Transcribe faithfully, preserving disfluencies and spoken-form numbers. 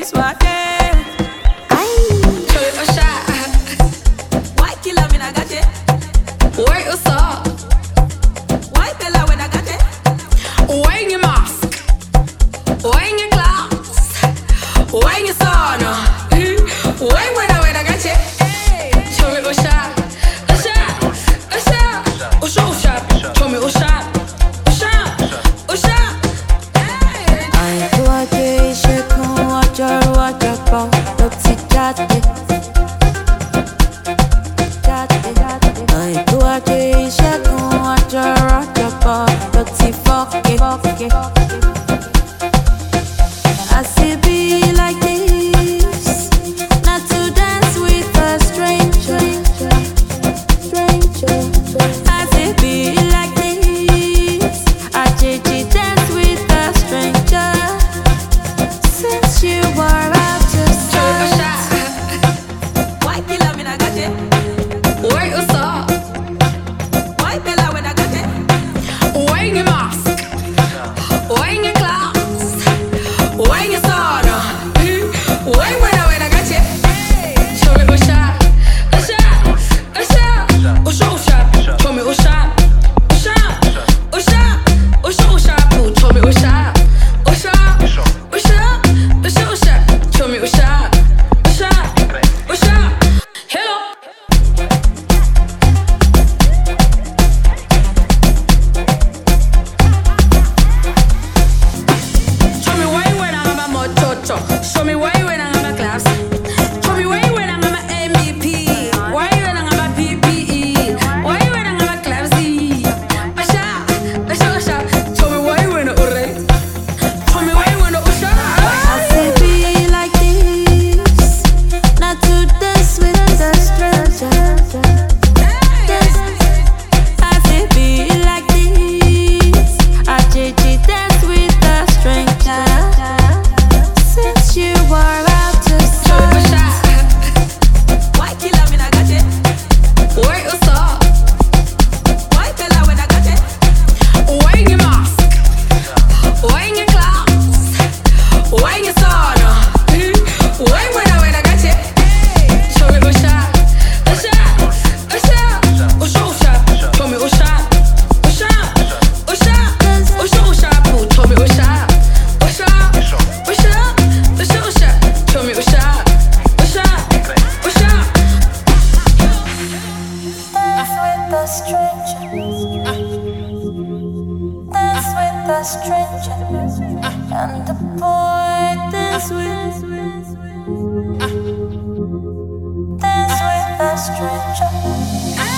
this one day. Show it a shot. White killer when I got it. Where you saw? White bella when I got it. Wearing your mask. Wearing your clothes. Wearing your son. Why when I when I got it? Show it a shot. A shot. A shot. A show shot. Show me a shot. A shot. A shot. Ai tua deixa com a jarua japão, eu te jate. Ai tua deixa com a jarua japão, eu te foque. I see be like this, not to dance with a stranger. I see be like this, I just dance with a stranger. Since you were out to Show it a start, shot. White killer when I got it. Where you saw? White bella when I got it. Wearing your mask. Wearing your clothes. Wearing your son. Why when I when I got it? Show me a shot. A shot. A shot. A show shot. Show me a shot. A shot. A shot. A show shot. Show me a shot. A shot. A shot. A show shot. Show me a shot. A shot. A shot. Hello. Show me why when I'm a mototo. Show me why when I'm a class. Show me why when I'm a M V P. Why when I'm a P P E. Why when I'm a class Z. A shot, a shot, a shot. Show me why when I'm alright. Show me why when I'm a shot. I see be like this, not to dance with a stranger. I see be like this, I just dance with a stranger. Since you were out to Show me a start, shot. White killer when I got it. Where you saw? White bella when I got it. Wearing your mask. Wearing your clothes. Wearing your son. Why when I when I got it? Show me a shot. A shot. A shot. A show shot. Show me a shot. A shot. A shot. A show shot. Show me a shot. A shot. A shot. A show shot. Show me a shot. A shot. A shot. dance with a stranger. Dance with a stranger. And the boy dance with, dance with a stranger.